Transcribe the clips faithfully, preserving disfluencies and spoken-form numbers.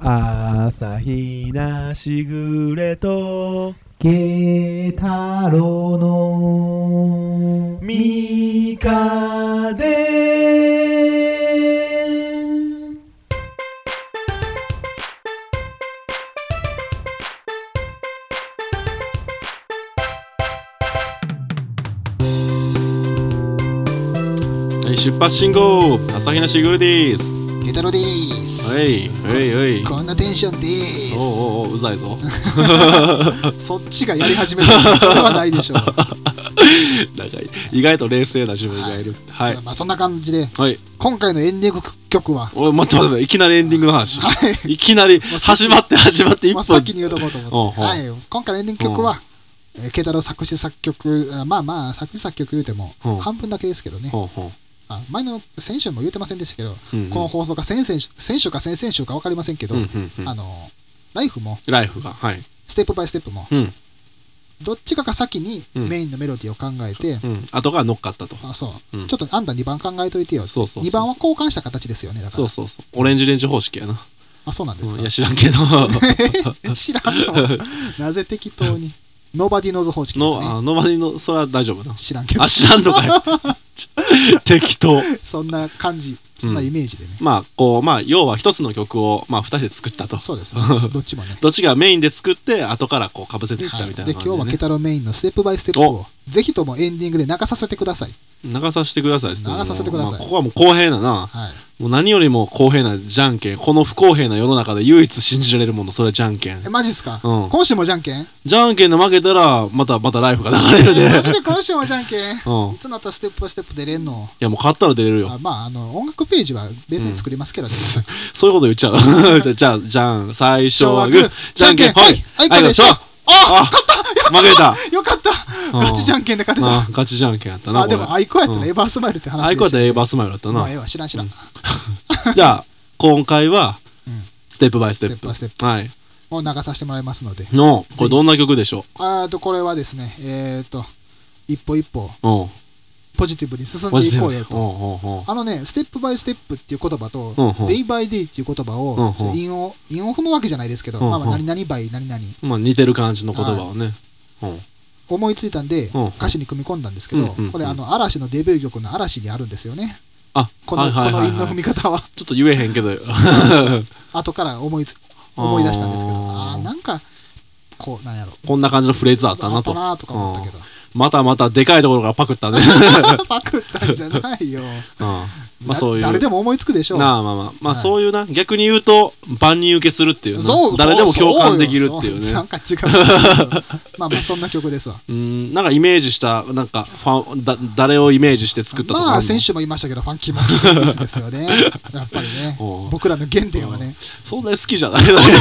朝日なしぐれと慶太郎のみかで出発進行朝日奈しぐるです。 慶太郎です。 はいはいはい。 こんなテンションです。 おうおううざいぞそっちがやり始めたらそれはないでしょうなんか意外と冷静な自分がいる。はい、 はい、まあそんな感じで、はい、今回のエンディング曲はおい待って待っていきなりエンディングの話、はい、いきなり始まって始まっていっぷん、 まあ、先に言うとこうと思って、はい、今回のエンディング曲は慶太郎作詞作曲、まあまあ作詞作曲言うても半分だけですけどね。あ前の先週も言ってませんでしたけど、うんうん、この放送が先々週先週か先々週か分かりませんけど、うんうんうん、あのライフもライフが、はい、 ステップバイステップも、うん、どっちかが先にメインのメロディーを考えて、 うんうん、後が乗っかったと。 あそう、うん、ちょっとあんたにばん考えといてよって。そうそうそうそう、にばんは交換した形ですよね。だからそうそうそう、オレンジレンジ方式やな。 あそうなんですか、 うん、いや知らんけど知らんのなぜ適当にノーバディノーズ方式ですね。 ノーバディのそれは大丈夫な。 知らんけど。 あ知らんのかよ適当。 そんな感じ、そんなイメージでね。 うん、まあこうまあ要は一つの曲をまあ二人で作ったと。 そうですね。どっちもね。 どっちがメインで作って後からこう被せていったみたいな感じで、ね。 はい、で今日はケ太郎メインのステップバイステップをぜひともエンディングで流させてください。 流させてください。流させてください。 まあ、ここはもう公平なな。はい。もう何よりも公平なじゃんけん。この不公平な世の中で唯一信じられるもの、それはじゃんけん。 えマジっすか、うん、今週もじゃんけんじゃんけんで負けたらまたまたライフが流れるで、 えー、マジで今週もじゃんけん、うん、いつなったらステップバイステップ出れんの。 いやもう勝ったら出れるよ。 あまああの音楽ページは別に作りますけどね、うん、 そういうこと言っちゃうじゃあじゃん最初はグーじゃんけんほいはいこれでしょ。あ勝った負けたよかったガチじゃんけんで勝てた。 ガチじゃんけんやったな。 あでもアイコやったらエバースマイルって話でした。 アイコやったらエバースマイルだったな。 まあええわ知らん知らんじゃあ今回はステップバイステップ、 ステップはいを流させてもらいますのでのこれどんな曲でしょう。 あとこれはですねえっと一歩一歩ポジティブに進んでいこうよと。あのねステップバイステップっていう言葉とデイバイデイっていう言葉を韻を韻を踏むわけじゃないですけど、まあ何々バイ何々、 まあ似てる感じの言葉をね思いついたんで歌詞に組み込んだんですけど、これあの嵐のデビュー曲の嵐にあるんですよね。 あこの韻の踏み方はちょっと言えへんけど後から思いつ思い出したんですけど、あなんかこうなんやろこんな感じのフレーズあったなとあったなとか思ったけど、 またまたでかいところからパクったねパクったんじゃないよ、うんまあ、そういう誰でも思いつくでしょう。 なあまあまあまあ、はい、そういうな逆に言うと万人受けするっていうな、誰でも共感できるっていうね。 なんか違うまあまあそんな曲ですわ。 うんなんかイメージしたなんかファンだ誰をイメージして作ったとか。 まあ先週も言いましたけどファンキーモンキーのやつですよねやっぱりね僕らの原点はねそんなに好きじゃない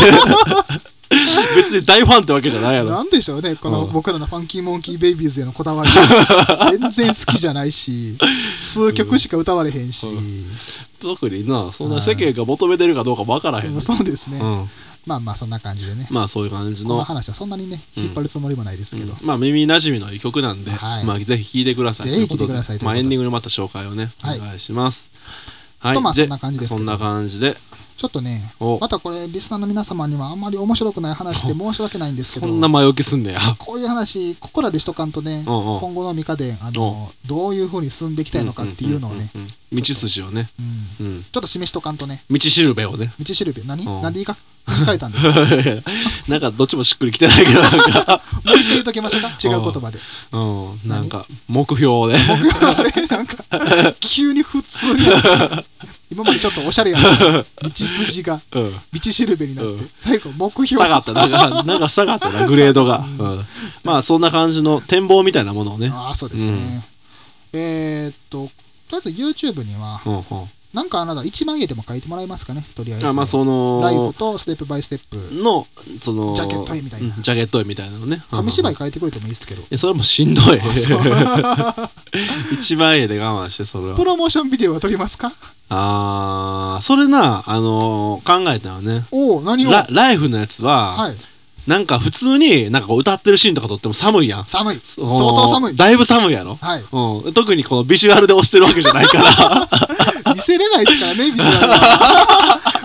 別に大ファンってわけじゃないやろ。 なんでしょうねこの僕らのファンキーモンキーベイビーズへのこだわり全然好きじゃないし数曲しか歌われへんし、うん、 特になそんな世間が求めてるかどうかも分からへん、 うん、そうですね、うん、まあまあそんな感じでね。 まあそういう感じのこの話はそんなにね引っ張るつもりもないですけど、うん、 まあ耳なじみのいい曲なんで、はい、まあぜひ聴いてください。 ぜひ聴いてください。 まあエンディングのまた紹介をね、はい、お願いします。はい、 とまあそんな感じですけど。 そんな感じでちょっとねまたこれリスナーの皆様にはあんまり面白くない話で申し訳ないんですけど、 そんな前置きすんねや。 こういう話ここらでしとかんとね、うんうん、今後のミカデンあのどういう風に進んでいきたいのかっていうのをね道筋をね、 うんうん、ちょっと示しとかんとね。 道しるべをね。 道しるべ何、うん、なんで言いか変えたんですかなんかどっちもしっくりきてないけどなんかもう一度言うときましょうか違う言葉で。 うん、うん、なんか目標で目標でなんか急に普通に今までちょっとおしゃれやった道筋が、うん、道しるべになって、うん、最後目標下がったなんかなんか下がったなグレードが、うんうん、まあそんな感じの展望みたいなものをね。 ああそうですね、うん、えー、っととりあえず YouTube には、うんうん、なんかあなたいちまんえんでも書いてもらえますかねとりあえず。 あ、まあ、そのライフとステップバイステップのそのジャケット絵みたいな、 うん、ジャケット絵みたいなのね紙芝居書いてくれてもいいですけどえそれもしんどいいちまんえんで我慢してそれは。 プロモーションビデオは撮りますか。 あーそれなあのー、考えたのね。 お何をラ, ライフのやつは、はい、なんか普通になんかこう歌ってるシーンとか撮っても寒いやん。 寒い相当寒いだいぶ寒いやろ、はいうん、特にこのビジュアルで押してるわけじゃないから見せれないですからねビジュアルは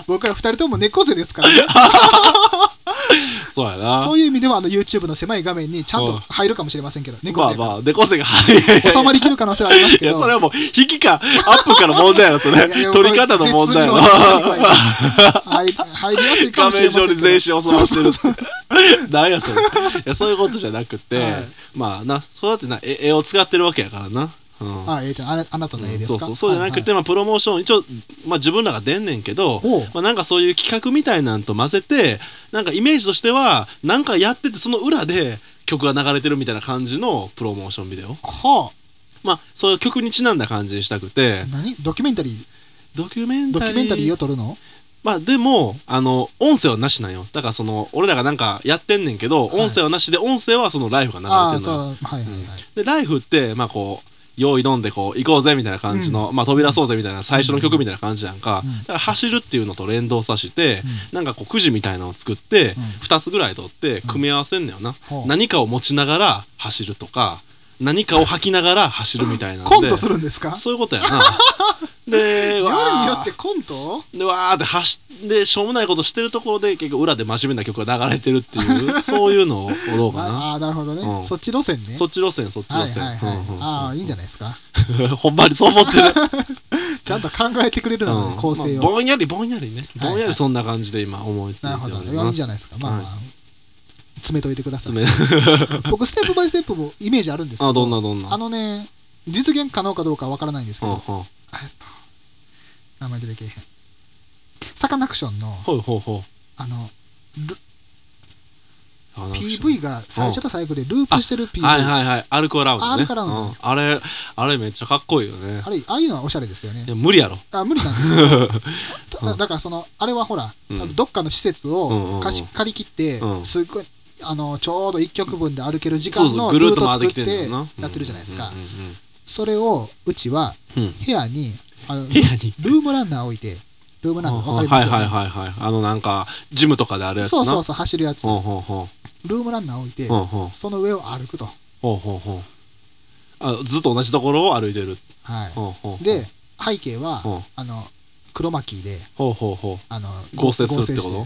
僕らふたりとも猫背ですからねそうやな。 そういう意味ではあの YouTube の狭い画面にちゃんと入るかもしれませんけど、猫背がまあまあ猫背が入る収まりきる可能性はありますけど、 いやそれはもう引きかアップから問題やろそれ取り方の問題やろ入りやすいかもしれませんけど、 画面上に全身収まってる何やそれ。いやそういうことじゃなくて、はい、まあなそうだってな絵を使ってるわけやからな。うん、 あ, えー、あ, あなたの絵ですか、うん、 そうそうそうじゃなくて、はいはい、まあ、プロモーション一応、まあ、自分らが出んねんけど、まあ、なんかそういう企画みたいなんと混ぜてなんかイメージとしてはなんかやっててその裏で曲が流れてるみたいな感じのプロモーションビデオ、はあ、まあそういう曲にちなんだ感じにしたくて。 何ドキュメンタリードキュメンタリードキュメンタリーを撮るの？ まあでもあの音声はなしなんよ。だからその俺らがなんかやってんねんけど、はい、音声はなしで音声はそのライフが流れてるのよ。 はいはいはい、 でライフってまあこう用意どんでこう行こうぜみたいな感じの、うん、まあ飛び出そうぜみたいな最初の曲みたいな感じなんか、うん、だから走るっていうのと連動させて、うん、なんかこうくじみたいなのを作って、うん、ふたつぐらい取って組み合わせんのよな、うん、何かを持ちながら走るとか何かを吐きながら走るみたいなのでコントするんですか？ そういうことやなで夜によってコントでわーって走でしょうもないことしてるところで結構裏で真面目な曲が流れてるっていうそういうのをどうかな。 ああなるほどね、うん、そっち路線ね。 そっち路線そっち路線、はいはいはい、 うんうん、ああいいんじゃないですかほんまにそう思ってるちゃんと考えてくれるのね、うん、構成を、 まあ、ぼんやりぼんやりねぼんやりそんな感じで今思いついております。 なるほどいいんじゃないですか。まあまあ、はい、詰めといてください僕ステップバイステップもイメージあるんですけど、 あどんなどんなあのね実現可能かどうかわからないんですけど、はあはあ、えっと名前出てけえへんサカナクションのほうほうほうあの ピーブイ が最初と最後でループしてる ピーブイ、 はいはいはいアルコーラウンドね。 アルコーラウンド、うん、 あれあれめっちゃかっこいいよね。 あれああいうのはおしゃれですよね。 いや無理やろ。 あ無理なんですよだ, だからそのあれはほら、うん、どっかの施設を貸し借り切って、うん、すっごいあのちょうどいっきょくぶんで歩ける時間のルート作ってやってるじゃないですか。それをうちは部屋に、あの部屋にルームランナー置いて、ルームランナー分かりますよね。 はいはいはいはい。あのなんかジムとかであるやつな。 そうそうそう走るやつ。 ほうほうほうルームランナー置いて、 ほうほうその上を歩くと。 ほうほうほうあずっと同じところを歩いてる。 はい。 ほうほうほうで背景はあの黒巻きで、 ほうほうほうあの合成するってこと？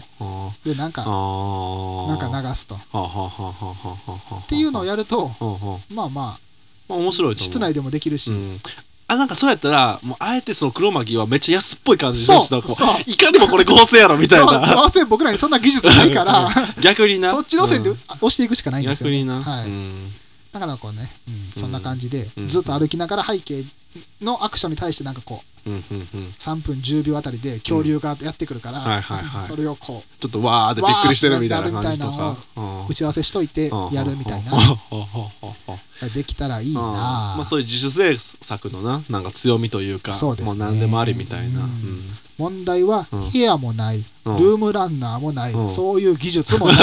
でなんかなんか流すと。 はあはあはあはあはあっていうのをやると、 はあはあまあまあ、 まあ、面白いと思う。 室内でもできるし。 うんあなんかそうやったらもうあえてその黒巻きはめっちゃ安っぽい感じでした。 そうそういかにもこれ合成やろみたいな。 合成僕らにそんな技術ないから逆になそっち路線で押していくしかないんですよ、ね、 逆にな、 はい、 うんだからこうね、うん、そんな感じで、うん、ずっと歩きながら背景のアクションに対してなんかこう、うんうんうん、さんぷんじゅうびょうあたりで恐竜がやってくるから、うんはいはいはい、それをこうちょっとわーってびっくりしてるみたいな感じとか打ち合わせしといてやるみたいなできたらいいな、 まあ、そういう自主制作のななんか強みというかそうですね、 もう何でもありみたいな、うんうん、 問題は部屋もない、うん、ルームランナーもない、うん、そういう技術もない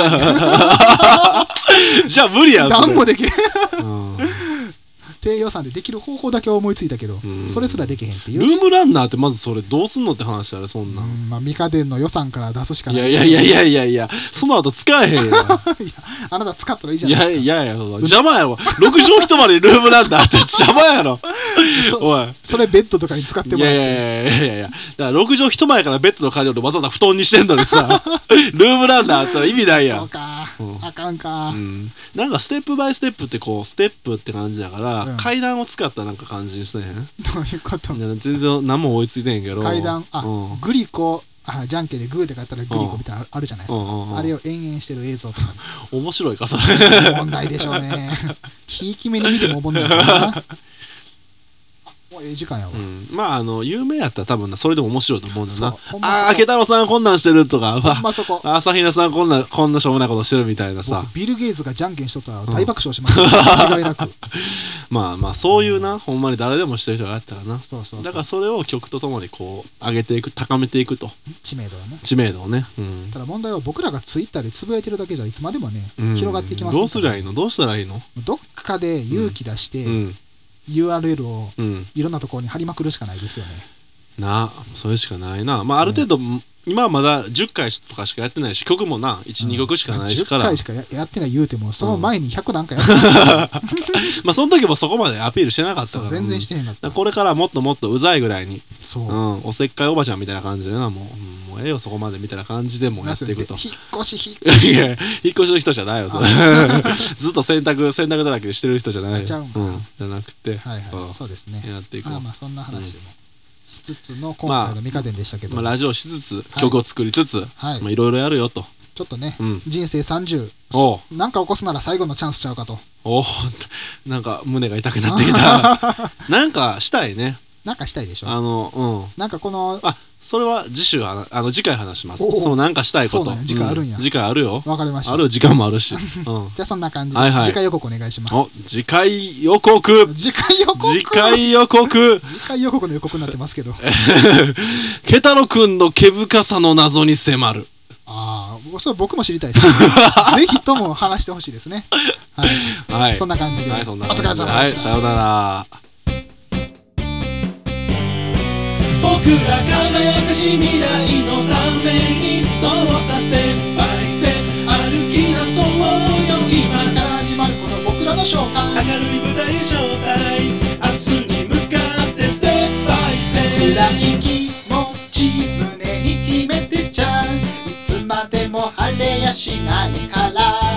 じゃあ無理やん何もできる低予算でできる方法だけ思いついたけど、うん、それすらできへんっていう、ね、 ルームランナーってまずそれどうすんのって話だねそんな、 うんまあ、ミカデンの予算から出すしかない。 いやいやいやいやいやその後使えへんやいやあなた使ったらいいじゃないですか。 いやいやいや邪魔やろろくじょう一間でルームランナーって邪魔やろおいそれベッドとかに使ってもらって。 いやいやいやいやいやだからろくじょう一間やからベッドの代わりをわざわざ布団にしてんのにさルームランナーあったら意味ないやん。 そうか、うん、あかんか、 うん、なんかステップバイステップってこうステップって感じだから、うん、階段を使ったなんか感じにしてへん。 どういうこと？ 全然何も追いついてへんけど階段あ、うん、グリコあじゃんけんでグーで買ったらグリコみたいなのあるじゃないですか、うんうんうん、あれを延々してる映像とか面白いかそれ問題でしょうねひいき目に見ても思んないかなもうええ時間やわ、 うん、まああの有名やったら多分なそれでも面白いと思うんだよな。ああケタロウさんこんなんしてるとかほんまそこ朝比奈さんこんなこんなしょうもないことしてるみたいなさビル・ゲイツがじゃんけんしとったら大爆笑しますよ、うん、間違いなくまあまあそういうな、うん、ほんまに誰でもしてる人がやったらな。 そうそうそうだからそれを曲とともにこう上げていく高めていくと知名度をね知名度をね、うん、 ただ問題は僕らがツイッターでつぶやいてるだけじゃいつまでもね、うん、広がっていきます。 どうすりゃいいのどうしたらいいの。 どっかで勇気出して、うんうんユーアールエル をいろんなところに貼りまくるしかないですよね、 うん、なあそれしかないな。まあある程度、うん、今はまだじゅっかいとかしかやってないし曲もないち、うん、にきょくしかないしからじゅっかいしか や, やってない言うてもその前にひゃくなんかやってないまあその時もそこまでアピールしてなかったから全然してへんかった、 うん、これからもっともっとうざいぐらいにそう、 うん、おせっかいおばちゃんみたいな感じでなもう、うん、もうええよそこまでみたいな感じでもやっていくと。 引っ越し引っ越しいや引っ越しの人じゃないよそれずっと洗濯洗濯だらけでしてる人じゃないよ、うん、じゃなくて、はいはい、 そうですね、 やっていこう。 まあまあそんな話もしつつの今回のミカデンでしたけど、 まあまあ、ラジオしつつ曲を作りつつ、はい、まあいろいろやるよと。 ちょっとね、うん、人生さんじゅうなんか起こすなら最後のチャンスちゃうかと。 おなんか胸が痛くなってきたなんかしたいね。 なんかしたいでしょ。 あのうんなんかこのあそれは次週あの次回話します。そうなんかしたいこと。 そうだね、次回あるんや、うん、 次回あるよ。 わかりました。 ある時間もあるし、うん、 じゃあそんな感じで、はいはい、次回予告お願いします。 お次回予告次回予告次回予告次回予告の予告になってますけどケタロくんの毛深さの謎に迫る。 ああ、それ僕も知りたいです、ね、ぜひとも話してほしいですね。はい、はい、そんな感じで、はい、お疲れ様でした。 はい、さようなら。 僕ら輝かしい未来のためにそうさステップバイステップ歩き出そうよ。今から始まるこの僕らのショータイム、明るい舞台ショータイム、明日に向かってステップバイステップ。暗い気持ち胸に決めてちゃいつまでも晴れやしないから、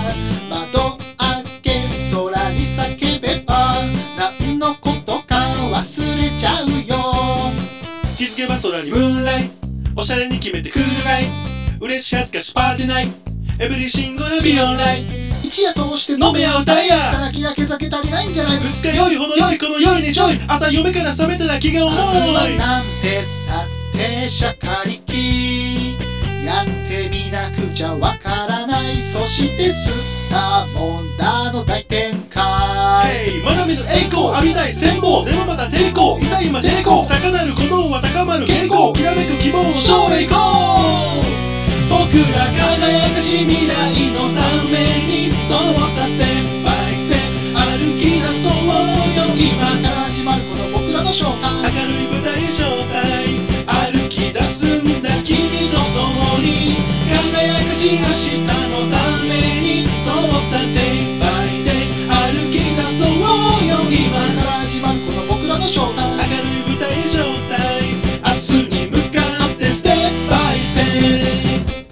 窓開け空に叫べば何のことか忘れちゃうよ。気づけば空にムーンライト、おしゃれに決めてクールガイ、嬉し恥ずかしパーティーナイト、エブリシングルビオンライト、一夜通して飲め合うダイヤ、さあ気がけ酒足りないんじゃない、二日酔いほど良いこの酔いにちょい、朝夢から覚めたら気が重い、夏はなんてだってしゃかりき、やってみなくちゃわからない、そして吸ったもんだの大展開、hey、学びの栄光浴びたい羨望でもまた抵抗、いざ今抵抗、高鳴る鼓動は高まる健康、きらめく希望の勝利行こう。僕ら輝かしい未来のためにそうさステップバイステップ歩き出そうよ。今から始まるこの僕らのショータイム、明るい舞台ショータイム、歩き出すんだ君と共に、輝かしい明日のためにそうさデイバイデイ歩き出そうよ。今から始まるこの僕らのショータイム、明るい舞台ショータイム、明日に向かってステップバイステップ。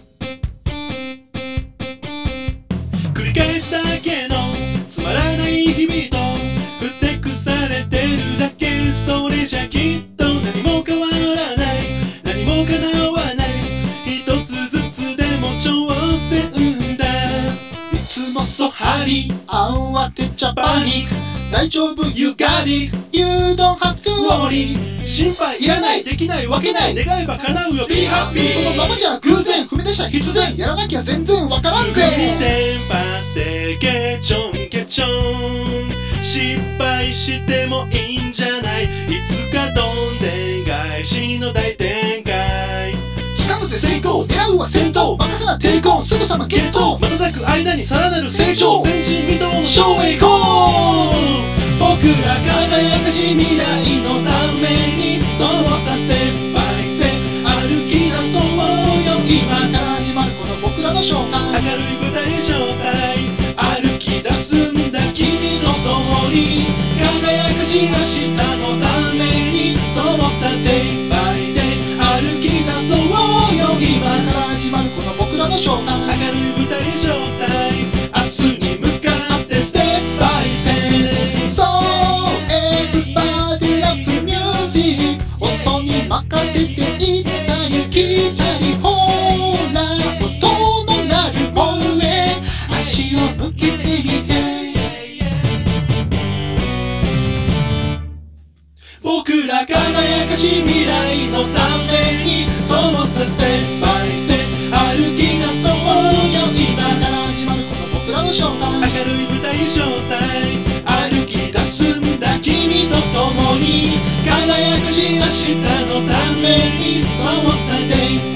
繰り返すだけのつまらない日々とふてくされてるだけ、それじゃきっと何も変わらない、何も叶わない、一つずつでも挑戦だ、いつもそはり慌てちゃパニック、大丈夫 You got it You don't have to worry、 心配いらない、できないわけない、願えば叶うよ Be happy、 そのままじゃ偶然、踏み出した必然、やらなきゃ全然わからんぜ、すぐにテンパってケチョンケチョン、失敗してもいいんじゃない、いつかどんでん返しの大展開、掴むぜ成功、狙うは戦闘、任せな抵抗、すぐさまゲット、瞬く間にさらなる成長、前人未到のショーへ行こう。僕ら輝かしい未来のためにそうさステップバイステップ歩き出そうよ。今から始まるこの僕らのショータイム、明るい舞台ショータイム、歩き出すんだ君と共に、輝かしい明日のためにそうさデイバイデイ歩き出そうよ。今から始まるこの僕らのショータイム、明るい舞台ショータイム、明日に向かってステップバイステップ、そうEverybody loves music、 音に任せていったり聞いたり、ほら音の鳴る方へ足を向けてみて、僕ら輝かしい未来のためにそうさステップバイステップ歩き出そうよ。今から始まるこの僕らのショータイム、明るい舞台ショータイム、歩き出すんだ君と共に、輝かしい明日のためにそうさデイ